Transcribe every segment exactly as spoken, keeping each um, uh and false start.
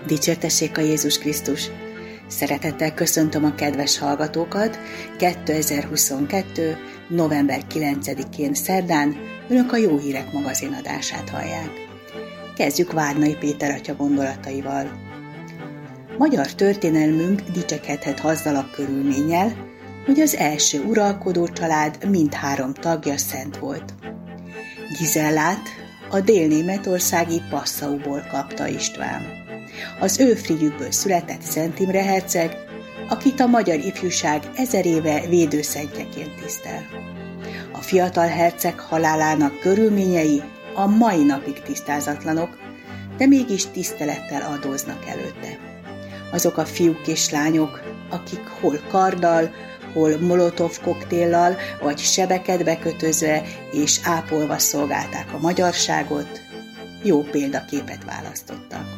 Dicsértessék a Jézus Krisztus! Szeretettel köszöntöm a kedves hallgatókat kétezer-huszonkettő. november kilencedikén szerdán Önök a Jó Hírek magazin adását hallják. Kezdjük Várnai Péter atya gondolataival. Magyar történelmünk dicsekedhet azzal a körülménnyel, hogy az első uralkodó család mindhárom tagja szent volt. Gizellát a délnémetországi Passauból kapta István. Az ő frigyükből született Szent Imre herceg, akit a magyar ifjúság ezer éve védőszentjeként tisztel. A fiatal herceg halálának körülményei a mai napig tisztázatlanok, de mégis tisztelettel adóznak előtte. Azok a fiúk és lányok, akik hol karddal, hol molotov koktéllal, vagy sebeket bekötözve és ápolva szolgálták a magyarságot, jó példaképet választottak.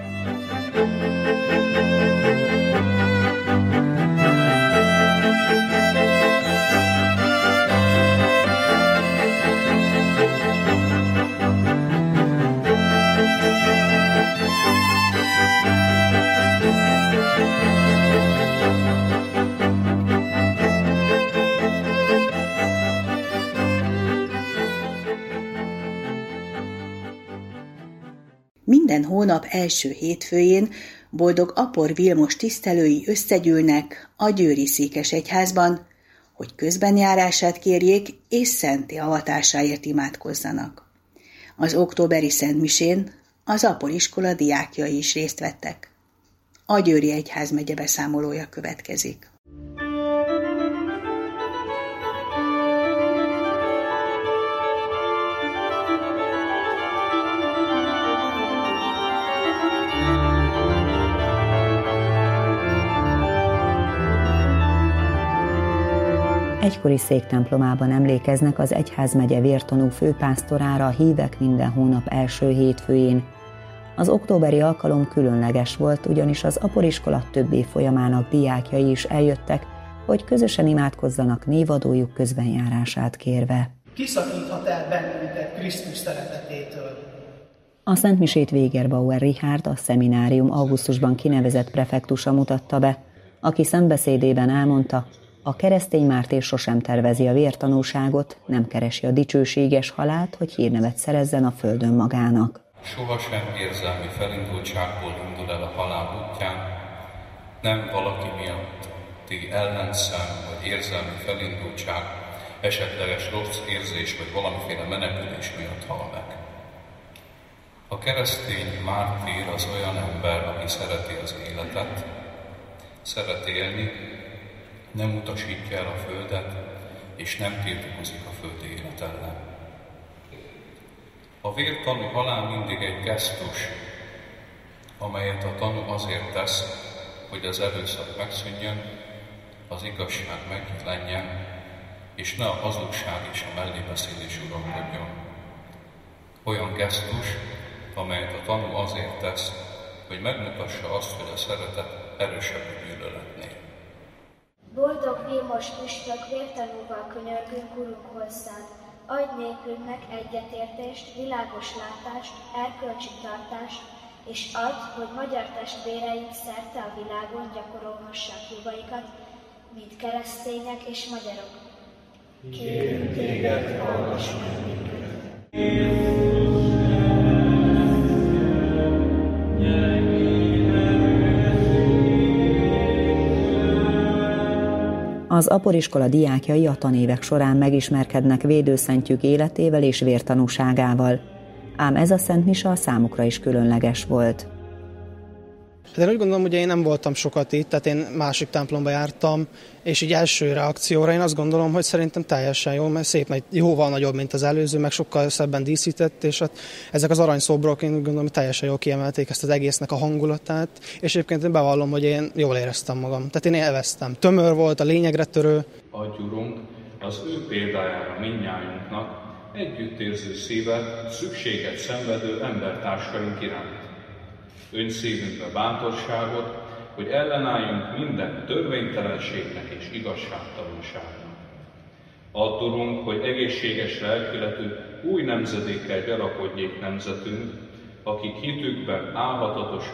Minden hónap első hétfőjén Boldog Apor Vilmos tisztelői összegyűlnek a győri székesegyházban, hogy közbenjárását kérjék és szentté avatásáért imádkozzanak. Az októberi szentmisén az aporiskola diákjai is részt vettek. A Győri Egyházmegye beszámolója következik. Egykori széktemplomában emlékeznek az egyházmegye vértanú főpásztorára a hívek minden hónap első hétfőjén. Az októberi alkalom különleges volt, ugyanis az aporiskola több évfolyamának diákjai is eljöttek, hogy közösen imádkozzanak névadójuk közbenjárását kérve. Kiszakíthat el bennünket Krisztus szeretetétől. A szentmisét Wegerbauer Richárd, a szeminárium augusztusban kinevezett prefektusa mutatta be, aki szentbeszédében elmondta, a keresztény mártír sosem tervezi a vértanúságot, nem keresi a dicsőséges halált, hogy hírnevet szerezzen a földön magának. Sohasem érzelmi felindultságból indul el a halál útján, nem valaki miatti ellenszem vagy érzelmi felindultság, esetleges rossz érzés vagy valamiféle menekülés miatt hal meg. A keresztény mártír az olyan ember, aki szereti az életet, szeret élni, nem utasítja el a földet, és nem tiltakozik a földi élet ellen. A vértanú halál mindig egy gesztus, amelyet a tanú azért tesz, hogy az erőszak megszűnjön, az igazság megjelenjen, és ne a hazugság és a mellébeszélés uralkodjon. Olyan gesztus, amelyet a tanú azért tesz, hogy megmutassa azt, hogy a szeretet erősebb a gyűlöletnél. Boldog Vilmos püspök vértanúval könyörgünk Urunk hozzád, adj népünknek egyetértést, világos látást, erkölcsi tartást, és add, hogy magyar testvéreink szerte a világon gyakorolhassák jogaikat, mint keresztények és magyarok. Kérünk téged, hallgass meg minket! Az aporiskola diákjai a tanévek során megismerkednek védőszentjük életével és vértanúságával, ám ez a szentmise a számukra is különleges volt. De én úgy gondolom, hogy én nem voltam sokat itt, tehát én másik templomba jártam, és így első reakcióra én azt gondolom, hogy szerintem teljesen jó, mert szép nagy, jóval nagyobb, mint az előző, meg sokkal szebben díszített, és hát ezek az aranyszobrok, én úgy gondolom, hogy teljesen jól kiemelték ezt az egésznek a hangulatát, és egyébként én bevallom, hogy én jól éreztem magam. Tehát én élveztem. Tömör volt, a lényegre törő. Adj, Urunk, az ő példájára mindnyájunknak együttérző szívet, szükséget szenvedő embertársaink iránt. Ön szívünkbe bátorságot, hogy ellenálljunk minden törvénytelenségnek és igazságtalanságnak. Add, Urunk, hogy egészséges lelkületű új nemzedékkel gyarapodjék nemzetünk, akik hitükben álhatatosak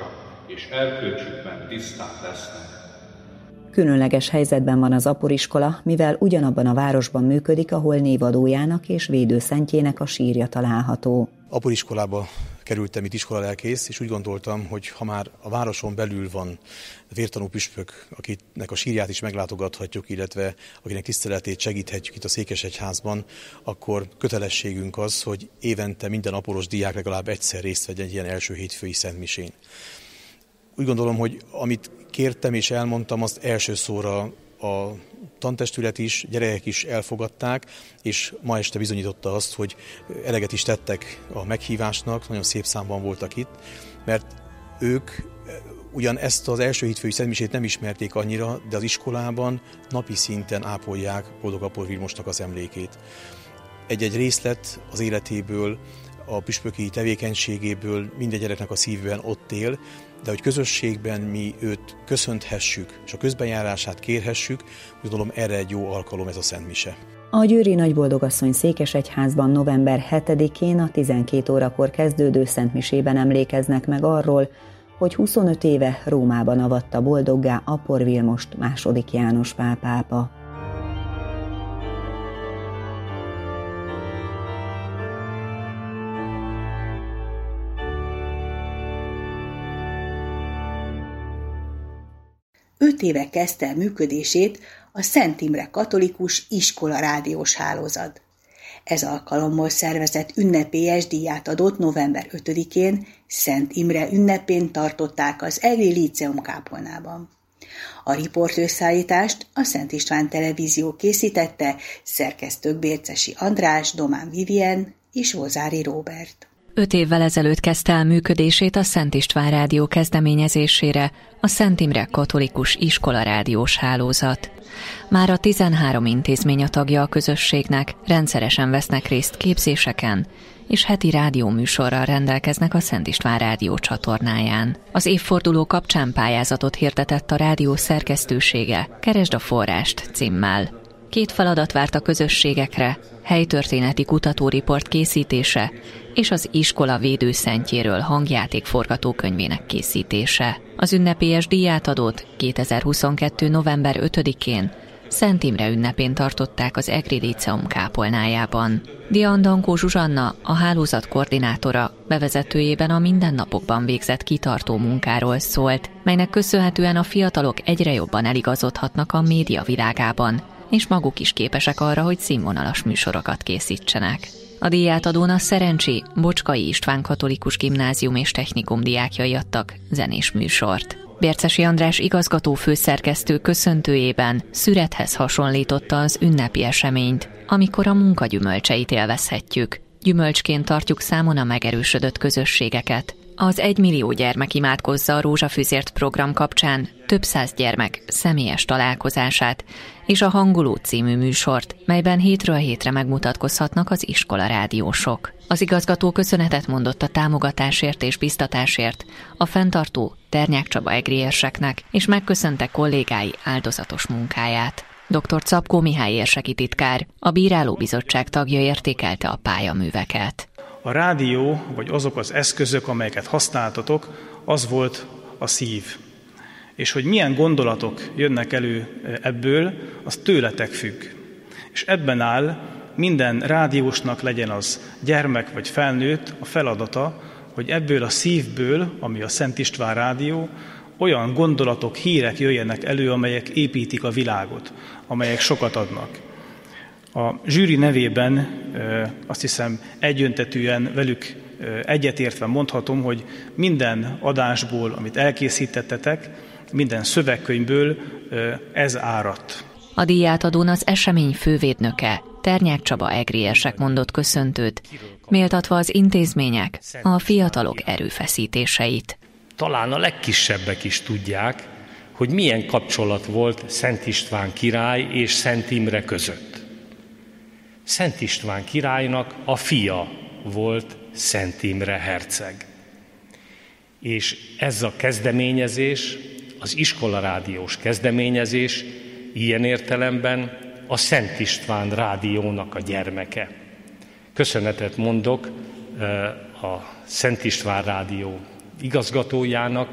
és erkölcsükben tiszták lesznek. Különleges helyzetben van az aporiskola, mivel ugyanabban a városban működik, ahol névadójának és védőszentjének a sírja található. Aporiskolába kerültem itt iskolalelkész, és úgy gondoltam, hogy ha már a városon belül van vértanú püspök, akinek a sírját is meglátogathatjuk, illetve akinek tiszteletét segíthetjük itt a Székesegyházban, akkor kötelességünk az, hogy évente minden aporos diák legalább egyszer részt vegyen egy ilyen első hétfői szentmisén. Úgy gondolom, hogy amit kértem és elmondtam, azt első szóra a tantestület is, gyerekek is elfogadták, és ma este bizonyította azt, hogy eleget is tettek a meghívásnak, nagyon szép számban voltak itt, mert ők ugyan ezt az első hétfői szentmisét nem ismerték annyira, de az iskolában napi szinten ápolják Boldog Apor Vilmosnak az emlékét. Egy-egy részlet az életéből, a püspöki tevékenységéből minden gyereknek a szívben ott él, de hogy közösségben mi őt köszönthessük, és a közbenjárását kérhessük, gondolom erre egy jó alkalom ez a szentmise. A győri Nagyboldogasszony Székesegyházban november hetedikén a tizenkét órakor kezdődő szentmisében emlékeznek meg arról, hogy huszonöt éve Rómában avatta boldoggá Apor Vilmost második János Pál pápa. Öt éve kezdte el működését a Szent Imre Katolikus Iskola rádiós hálózat. Ez alkalommal szervezett ünnepélyes díját adott november ötödikén Szent Imre ünnepén tartották az Egri Líceum kápolnában. A riportőszállítást a Szent István Televízió készítette, szerkesztők Bércesi András, Domán Vivien és Vozári Róbert. Öt évvel ezelőtt kezdte el működését a Szent István Rádió kezdeményezésére a Szent Imre Katolikus Iskola rádiós hálózat. Már a tizenhárom intézmény a tagja a közösségnek, rendszeresen vesznek részt képzéseken, és heti rádióműsorral rendelkeznek a Szent István Rádió csatornáján. Az évforduló kapcsán pályázatot hirdetett a rádió szerkesztősége, Keresd a forrást címmel. Két feladat várt a közösségekre, helytörténeti kutatóriport készítése és az iskola védőszentjéről hangjáték forgatókönyvének készítése. Az ünnepélyes díjátadót kétezer-huszonkettő november ötödikén Szent Imre ünnepén tartották az Egri Líceum kápolnájában. Dian Dankó Zsuzsanna, a hálózat koordinátora, bevezetőjében a mindennapokban végzett kitartó munkáról szólt, melynek köszönhetően a fiatalok egyre jobban eligazodhatnak a média világában, és maguk is képesek arra, hogy színvonalas műsorokat készítsenek. A díjátadón a Szerencsi Bocskai István Katolikus Gimnázium és Technikum diákjai adtak zenés műsort. Bércesi András igazgató főszerkesztő köszöntőjében szürethez hasonlította az ünnepi eseményt, amikor a munka gyümölcseit élvezhetjük. Gyümölcsként tartjuk számon a megerősödött közösségeket. Az egymillió gyermek imádkozza a Rózsafűzért program kapcsán több száz gyermek személyes találkozását és a Hanguló című műsort, melyben hétről hétre megmutatkozhatnak az iskola rádiósok. Az igazgató köszönetet mondott a támogatásért és biztatásért a fenntartó Ternyák Csaba egri érseknek, és megköszönte kollégái áldozatos munkáját. dr. Czapkó Mihály érseki titkár, a bírálóbizottság tagja értékelte a pályaműveket. A rádió, vagy azok az eszközök, amelyeket használtatok, az volt a szív. És hogy milyen gondolatok jönnek elő ebből, az tőletek függ. És ebben áll minden rádiósnak, legyen az gyermek vagy felnőtt, a feladata, hogy ebből a szívből, ami a Szent István Rádió, olyan gondolatok, hírek jöjjenek elő, amelyek építik a világot, amelyek sokat adnak. A zsűri nevében azt hiszem egyöntetűen velük egyetértve mondhatom, hogy minden adásból, amit elkészítettetek, minden szövegkönyvből ez áradt. A díjátadón az esemény fővédnöke, Ternyák Csaba egri érsek mondott köszöntőt, méltatva az intézmények, a fiatalok erőfeszítéseit. Talán a legkisebbek is tudják, hogy milyen kapcsolat volt Szent István király és Szent Imre között. Szent István királynak a fia volt Szent Imre herceg. És ez a kezdeményezés, az iskolarádiós kezdeményezés ilyen értelemben a Szent István Rádiónak a gyermeke. Köszönetet mondok a Szent István Rádió igazgatójának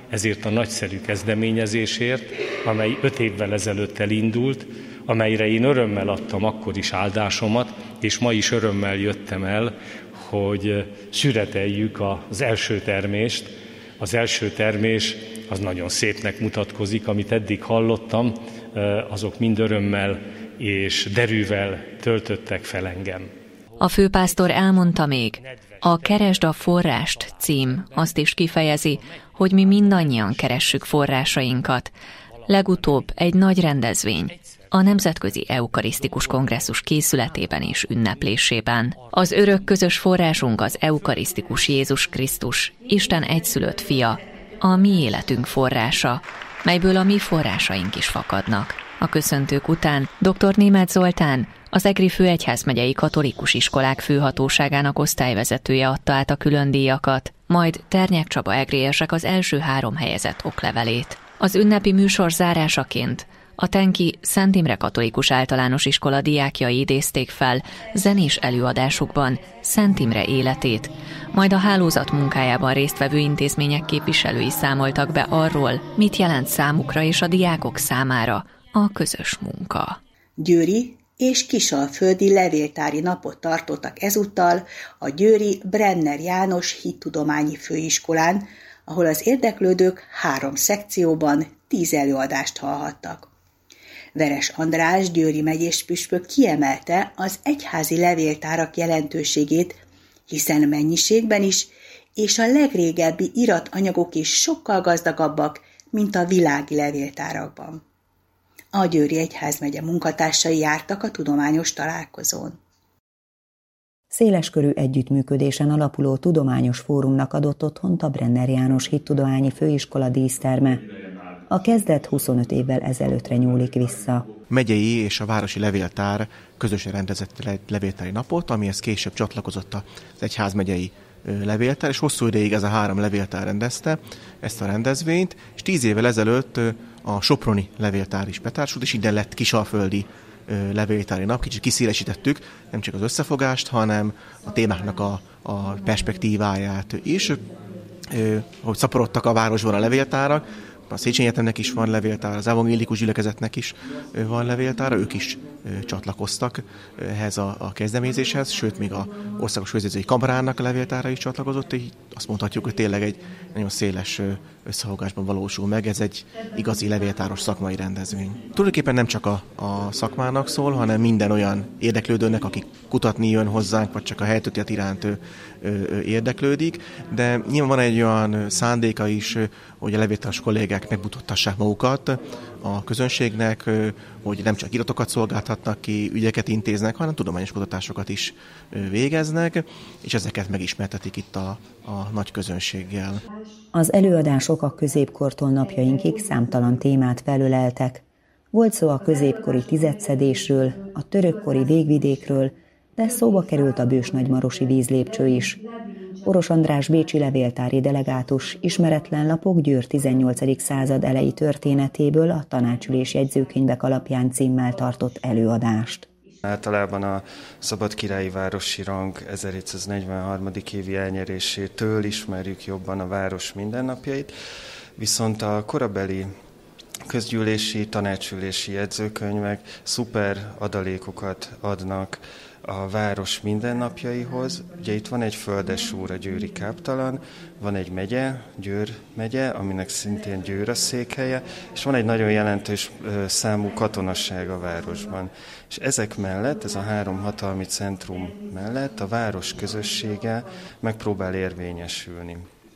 ezért a nagyszerű kezdeményezésért, amely öt évvel ezelőtt elindult, amelyre én örömmel adtam akkor is áldásomat, és ma is örömmel jöttem el, hogy szüreteljük az első termést. Az első termés az nagyon szépnek mutatkozik, amit eddig hallottam, azok mind örömmel és derűvel töltöttek fel engem. A főpásztor elmondta még, a Keresd a forrást cím azt is kifejezi, hogy mi mindannyian keressük forrásainkat. Legutóbb egy nagy rendezvény, a Nemzetközi Eukarisztikus Kongresszus készületében és ünneplésében. Az örök közös forrásunk az eukarisztikus Jézus Krisztus, Isten egyszülött fia, a mi életünk forrása, melyből a mi forrásaink is fakadnak. A köszöntők után dr. Németh Zoltán, az Egri Főegyházmegyei Katolikus Iskolák Főhatóságának osztályvezetője adta át a különdíjakat, majd Ternyák Csaba egriesek az első három helyezett oklevelét. Az ünnepi műsor zárásaként a Tenki Szent Imre Katolikus Általános Iskola diákjai idézték fel zenés előadásukban Szent Imre életét, majd a hálózat munkájában résztvevő intézmények képviselői számoltak be arról, mit jelent számukra és a diákok számára a közös munka. Győri és Kisalföldi levéltári napot tartottak ezúttal a győri Brenner János Hittudományi Főiskolán, ahol az érdeklődők három szekcióban tíz előadást hallhattak. Veres András győri megyés püspök kiemelte az egyházi levéltárak jelentőségét, hiszen mennyiségben is, és a legrégebbi iratanyagok is sokkal gazdagabbak, mint a világi levéltárakban. A Győri Egyházmegye munkatársai jártak a tudományos találkozón. Széleskörű együttműködésen alapuló tudományos fórumnak adott otthont a Brenner János Hittudományi Főiskola díszterme. A kezdet huszonöt évvel ezelőttre nyúlik vissza. Megyei és a városi levéltár közösen rendezett egy levéltári napot, amihez később csatlakozott az egyházmegyei levéltár, és hosszú ideig ez a három levéltár rendezte ezt a rendezvényt, és tíz évvel ezelőtt a soproni levéltár is betársult, és ide lett Kisalföldi levéltári nap. Kicsit kiszélesítettük nem csak az összefogást, hanem a témáknak a, a perspektíváját is, hogy szaporodtak a városban a levéltárak. A Széchenyi Egyetemnek is van levéltára, az evangélikus gyülekezetnek is van levéltára, ők is csatlakoztak ehhez a, a kezdeményezéshez, sőt, még az Országos Főzőzői Kamarának a levéltára is csatlakozott, így azt mondhatjuk, hogy tényleg egy nagyon széles összefogásban valósul meg, ez egy igazi levéltáros szakmai rendezvény. Tulajdonképpen nem csak a, a szakmának szól, hanem minden olyan érdeklődőnek, aki kutatni jön hozzánk, vagy csak a helytörténet iránt ő, ő, érdeklődik, de nyilván van egy olyan szándéka is, hogy a levéltáros kollégák megmutattassák magukat a közönségnek, hogy nem csak iratokat szolgáltatnak ki, ügyeket intéznek, hanem tudományos kutatásokat is végeznek, és ezeket megismertetik itt a, a nagy közönséggel. Az előadások a középkortól napjainkig számtalan témát felöleltek. Volt szó a középkori tizedszedésről, a törökkori végvidékről, de szóba került a bősnagymarosi vízlépcső is. Oros András bécsi levéltári delegátus ismeretlen lapok Győr tizennyolcadik század elejé történetéből a tanácsülés jegyzőkönyvek alapján címmel tartott előadást. Általában a szabadkirályi városi rang ezerhétszáznegyvenharmadik évi elnyerésétől ismerjük jobban a város mindennapjait, viszont a korabeli közgyűlési, tanácsülési jegyzőkönyvek szuper adalékokat adnak a város mindennapjaihoz. Ugye itt van egy földesúr, a győri káptalan, van egy megye, Győr megye, aminek szintén Győr a székhelye, és van egy nagyon jelentős számú katonasság a városban. És ezek mellett, ez a három hatalmi centrum mellett a város közössége megpróbál érvényesülni.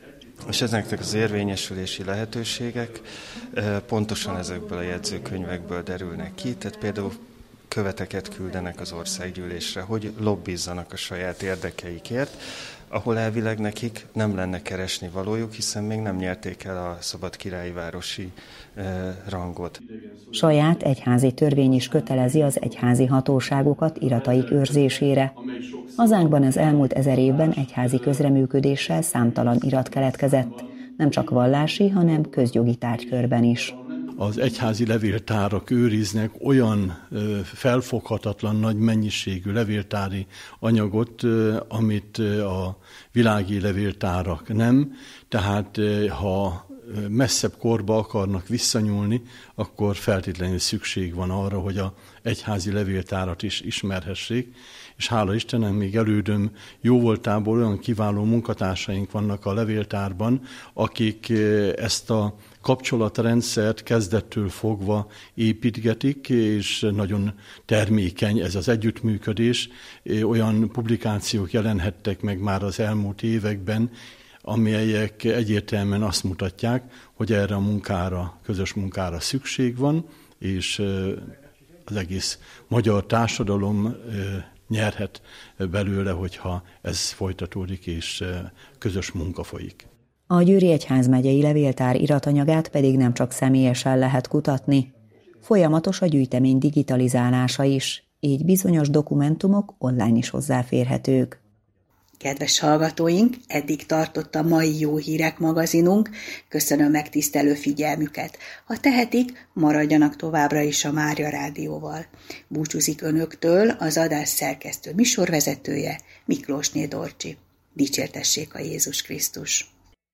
És ezeknek az érvényesülési lehetőségek pontosan ezekből a jegyzőkönyvekből derülnek ki, tehát például követeket küldenek az országgyűlésre, hogy lobbizzanak a saját érdekeikért, ahol elvileg nekik nem lenne keresni valójuk, hiszen még nem nyerték el a szabadkirályi városi e, rangot. Saját egyházi törvény is kötelezi az egyházi hatóságokat irataik őrzésére. Hazánkban az elmúlt ezer évben egyházi közreműködéssel számtalan irat keletkezett, nem csak vallási, hanem közjogi tárgykörben is. az egyházi levéltárak őriznek olyan felfoghatatlan nagy mennyiségű levéltári anyagot, amit a világi levéltárak nem. Tehát ha messzebb korba akarnak visszanyúlni, akkor feltétlenül szükség van arra, hogy az egyházi levéltárat is ismerhessék. És hála Istennek, még elődöm jóvoltából olyan kiváló munkatársaink vannak a levéltárban, akik ezt a kapcsolatrendszert kezdettől fogva építgetik, és nagyon termékeny ez az együttműködés. Olyan publikációk jelenhettek meg már az elmúlt években, amelyek egyértelműen azt mutatják, hogy erre a munkára, közös munkára szükség van, és az egész magyar társadalom nyerhet belőle, hogyha ez folytatódik, és közös munka folyik. A Győri Egyházmegyei Levéltár iratanyagát pedig nem csak személyesen lehet kutatni. Folyamatos a gyűjtemény digitalizálása is, így bizonyos dokumentumok online is hozzáférhetők. Kedves hallgatóink, eddig tartott a mai Jó Hírek magazinunk. Köszönöm megtisztelő figyelmüket. Ha tehetik, maradjanak továbbra is a Mária Rádióval. Búcsúzik önöktől az adás szerkesztő műsorvezetője, Miklósné Dorcsi. Dicsértessék a Jézus Krisztus!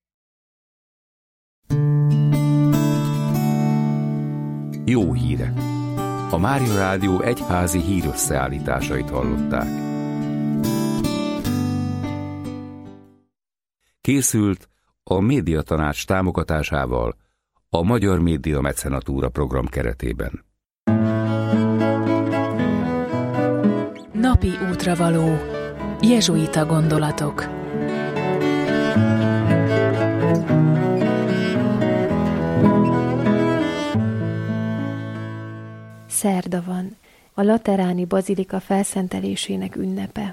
Jó hírek! A Mária Rádió egyházi hírösszeállításait hallották. Készült a Médiatanács támogatásával a Magyar Média Mecenatúra program keretében. Napi útravaló. Jezsuita gondolatok. Szerda van. A lateráni bazilika felszentelésének ünnepe.